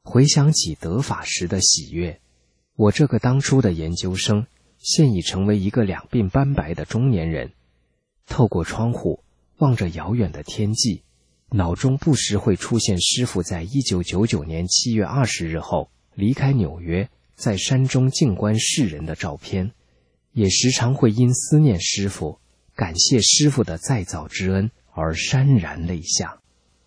回想起得法时的喜悦，我这个当初的研究生，现已成为一个两鬓斑白的中年人。透过窗户望着遥远的天际，脑中不时会出现师父在1999年7月20日后离开纽约，在山中静观世人的照片，也时常会因思念师父，感谢师父的再造之恩而潸然泪下。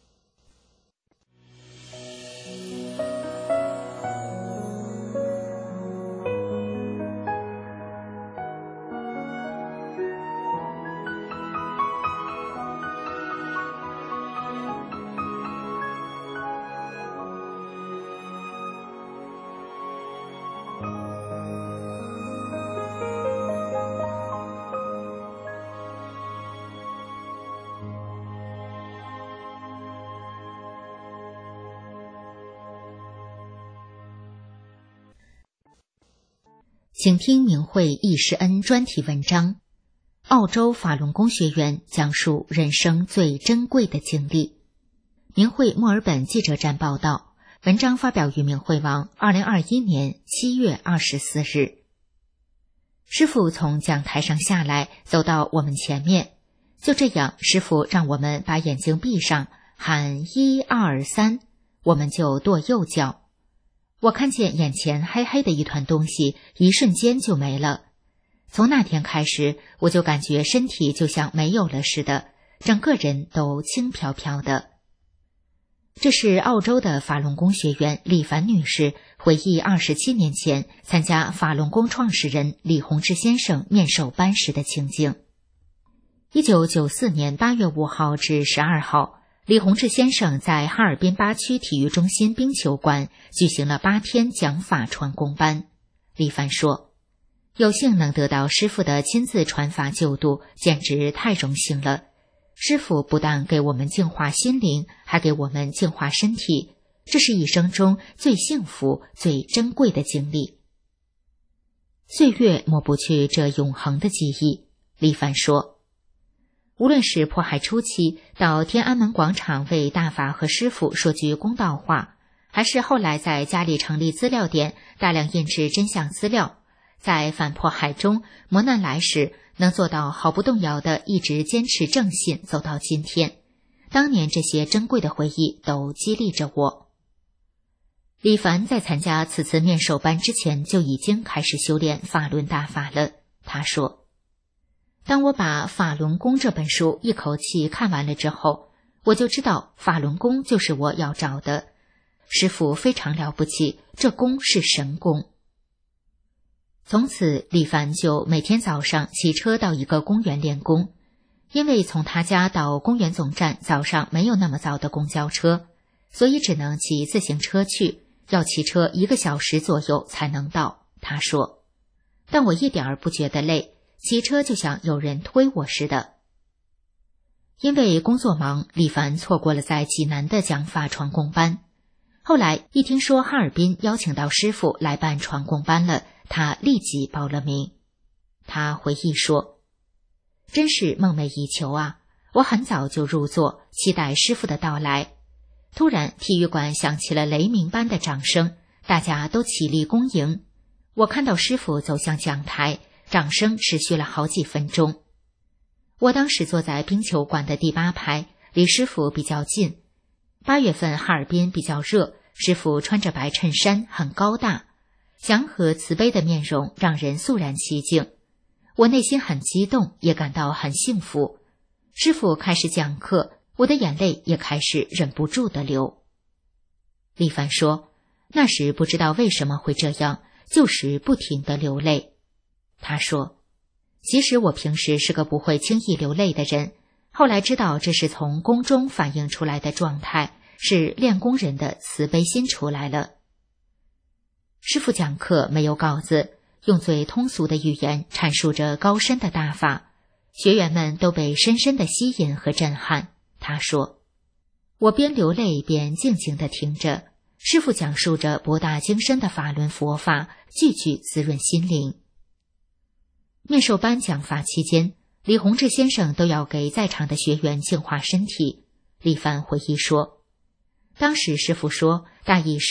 请听明慧易师恩专题文章，澳洲法轮功学员讲述人生最珍贵的经历。明慧墨尔本记者站报道，文章发表于明慧网2021年7月24日。师父从讲台上下来，走到我们前面，就这样，师父让我们把眼睛闭上，喊1、2、3，我们就跺右脚。我看见眼前黑黑的一团东西，一瞬间就没了。从那天开始，我就感觉身体就像没有了似的，整个人都轻飘飘的。这是澳洲的法轮功学员李凡女士回忆27年前参加法轮功创始人李洪志先生面授班时的情景。1994年8月5号至12号，李洪志先生在哈尔滨8区体育中心冰球馆举行了8天讲法传功班。李凡说，有幸能得到师父的亲自传法救度，简直太荣幸了。师父不但给我们净化心灵，还给我们净化身体，这是一生中最幸福、最珍贵的经历。岁月抹不去这永恒的记忆，李凡说，无论是迫害初期到天安门广场为大法和师父说句公道话，还是后来在家里成立资料点，大量印制真相资料，在反迫害中磨难来时，能做到毫不动摇地一直坚持正信走到今天，当年这些珍贵的回忆都激励着我。李凡在参加此次面授班之前就已经开始修炼法轮大法了。他说，当我把《法轮功》这本书一口气看完了之后，我就知道法轮功就是我要找的。师父非常了不起，这功是神功。从此，李凡就每天早上骑车到一个公园练功，因为从他家到公园总站早上没有那么早的公交车，所以只能骑自行车去，要骑车1个小时左右才能到。他说，但我一点儿不觉得累，骑车就像有人推我似的。因为工作忙，李凡错过了在济南的讲法传功班。后来一听说哈尔滨邀请到师父来办传功班了，他立即报了名。他回忆说，真是梦寐以求啊！我很早就入座，期待师父的到来。突然体育馆响起了雷鸣般的掌声，大家都起立恭迎。我看到师父走向讲台，掌声持续了好几分钟。我当时坐在冰球馆的第8排，离师父比较近。8月份哈尔滨比较热，师父穿着白衬衫，很高大，祥和慈悲的面容让人肃然起敬。我内心很激动，也感到很幸福。师父开始讲课，我的眼泪也开始忍不住地流。李凡说，那时不知道为什么会这样，就是不停地流泪。他说，其实我平时是个不会轻易流泪的人，后来知道这是从功中反映出来的状态，是练功人的慈悲心出来了。师父讲课没有稿子，用最通俗的语言阐述着高深的大法，学员们都被深深的吸引和震撼。他说，我边流泪边静静地听着，师父讲述着博大精深的法轮佛法，句句滋润心灵。面授班讲法期间，李洪志先生都要给在场的学员净化身体。李凡回忆说，当时师父说，大意是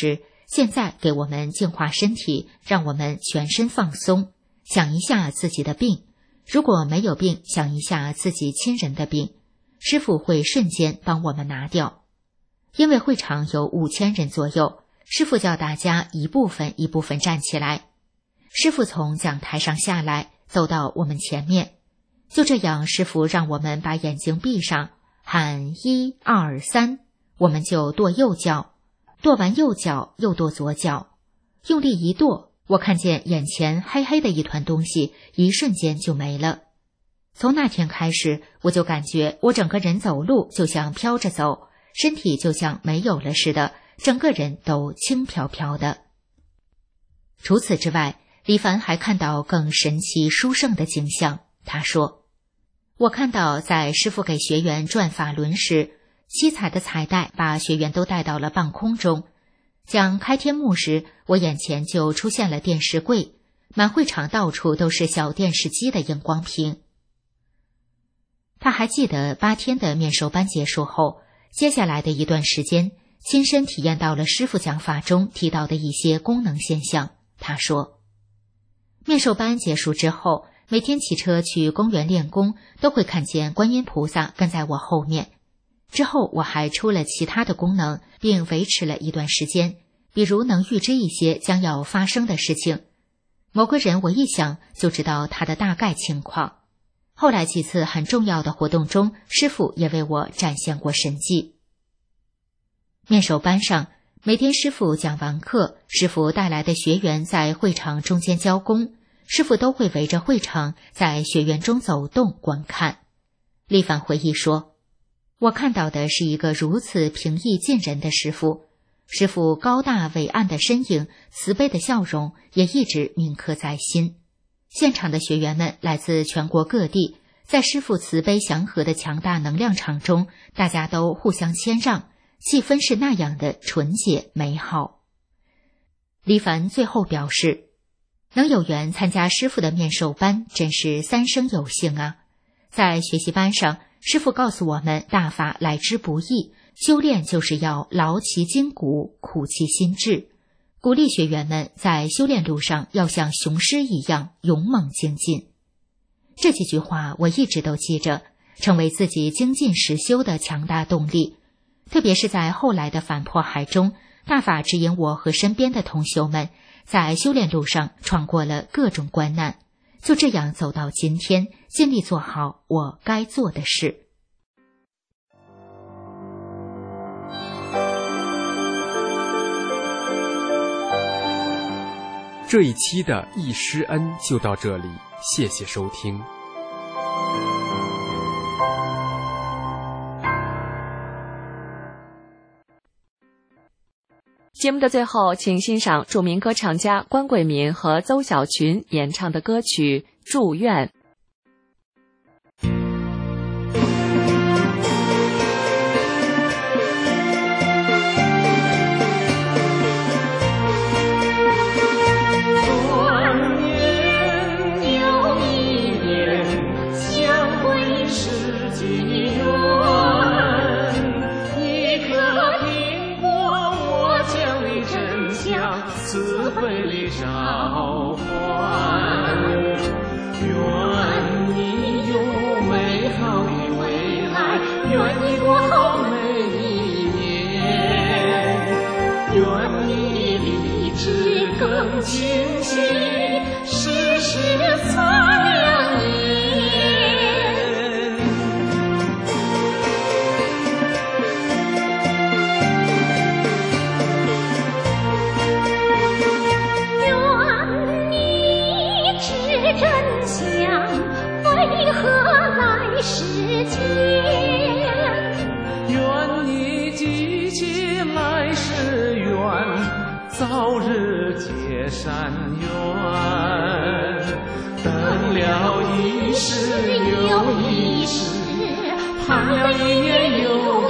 现在给我们净化身体，让我们全身放松，想一下自己的病，如果没有病，想一下自己亲人的病，师父会瞬间帮我们拿掉。因为会场有5000人左右，师父叫大家一部分一部分站起来。师父从讲台上下来，走到我们前面，就这样师父让我们把眼睛闭上，喊1、2、3，我们就跺右脚，跺完右脚又跺左脚，用力一跺，我看见眼前黑黑的一团东西，一瞬间就没了。从那天开始，我就感觉我整个人走路就像飘着走，身体就像没有了似的，整个人都轻飘飘的。除此之外，李凡还看到更神奇殊胜的景象。他说，我看到在师父给学员转法轮时，7彩的彩带把学员都带到了半空中。讲开天幕时，我眼前就出现了电视柜，满会场到处都是小电视机的荧光屏。他还记得8天的面授班结束后，接下来的一段时间，亲身体验到了师父讲法中提到的一些功能现象。他说，面授班结束之后，每天骑车去公园练功，都会看见观音菩萨跟在我后面。之后我还出了其他的功能，并维持了一段时间，比如能预知一些将要发生的事情。某个人我一想就知道他的大概情况。后来几次很重要的活动中，师父也为我展现过神迹。面授班上，每天师父讲完课，师父带来的学员在会场中间教功，师父都会围着会场在学员中走动观看。李凡回忆说，我看到的是一个如此平易近人的师父，师父高大伟岸的身影，慈悲的笑容也一直铭刻在心。现场的学员们来自全国各地，在师父慈悲祥和的强大能量场中，大家都互相谦让，气氛是那样的纯洁美好。李凡最后表示，能有缘参加师父的面授班，真是3生有幸啊！在学习班上，师父告诉我们，大法来之不易，修炼就是要劳其筋骨，苦其心志，鼓励学员们在修炼路上要像雄狮一样勇猛精进。这几句话我一直都记着，成为自己精进实修的强大动力。特别是在后来的反迫害中，大法指引我和身边的同修们在修炼路上闯过了各种关难，就这样走到今天，尽力做好我该做的事。 这一期的易师恩就到这里，谢谢收听。 节目的最后，请欣赏著名歌唱家关桂民和邹小群演唱的歌曲《祝愿》。 慈悲里召唤，愿你有美好的未来，愿你过好每一年，愿你立志更清晰，时时擦亮眼。真相为何来世间？愿你记起来世缘，早日结善缘。等了一世又一世，盼了一年又